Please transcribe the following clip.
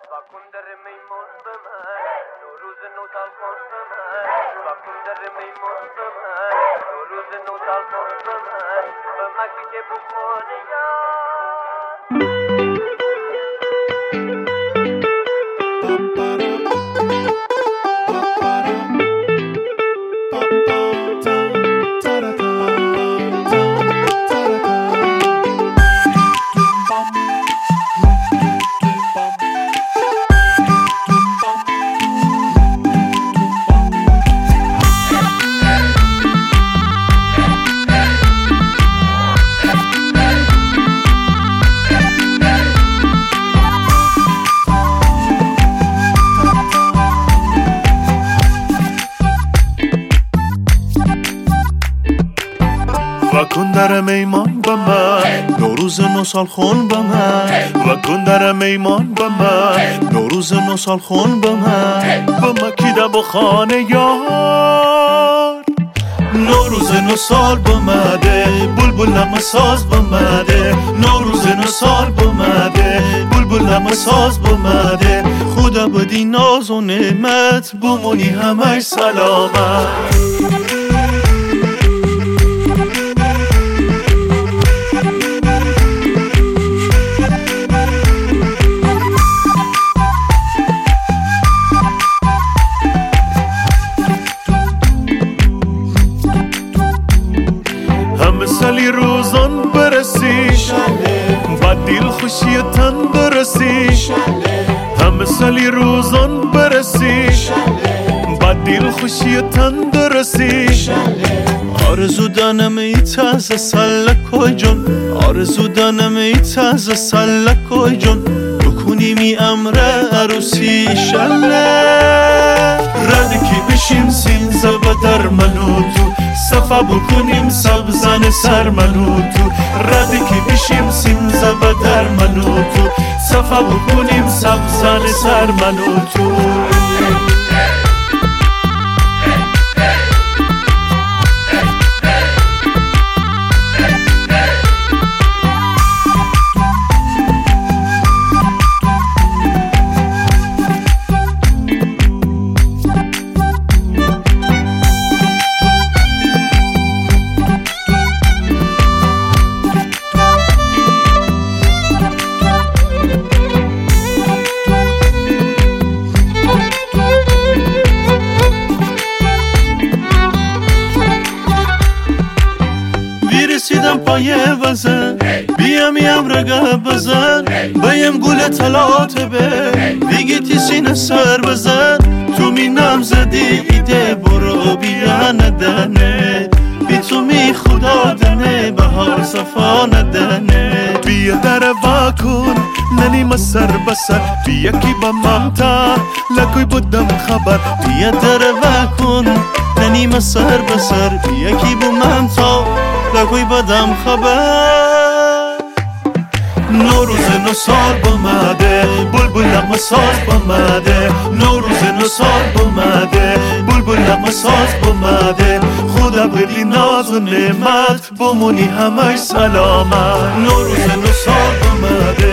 در میمون به من نوروز نو سال خوش به من باکن در میمون به من نوروز نو سال خوش به من به مکی که بخونه و کن در میمان به من نوروز نو سال خون به من و کن در میمان به من نوروز نو سال خون به من به مکی ده بخانه یار نوروز نو سال بمده بلبلم ساز بمده نوروز نو سال بمده بلبلم ساز بمده خدا بدی ناز و نعمت بمونی همه سلامت سالی روزان برسی با دل خوشی تندرستی همه سالی روزان برسی با دل خوشی تندرستی آرزو دانم ای تازه سلکوی جون آرزو دانم ای تازه سلکوی جون بکنی می امره عروسی شله ردکی بشیم سینزه و در منو تو صفا بکنیم سبزن سر منو تو ردکی بشیم سینزه و در منو تو صفا بکنیم سبزن سر منو تو رسیدم پایه وزن بیام رگه بزن بیم گل طلات به دیگه سینه سر بزن تو می نم زدی ایده برو بیا ندنه بی تو می خدا دنه بهار صفا ندنه بیا در واکن ننیم سر بسر بیا کی با ممتا لکوی بودم خبر بیا در واکن ننیم سر بسر بیا کی با ممتا لکوی بدم خبر نوروز نو سال بمده بلبلم ساز بمده نوروز نو سال بمده بلبلم ساز بمده خدا بدی ناز و نعمت بمونی همه سلامت نوروز نو سال بمده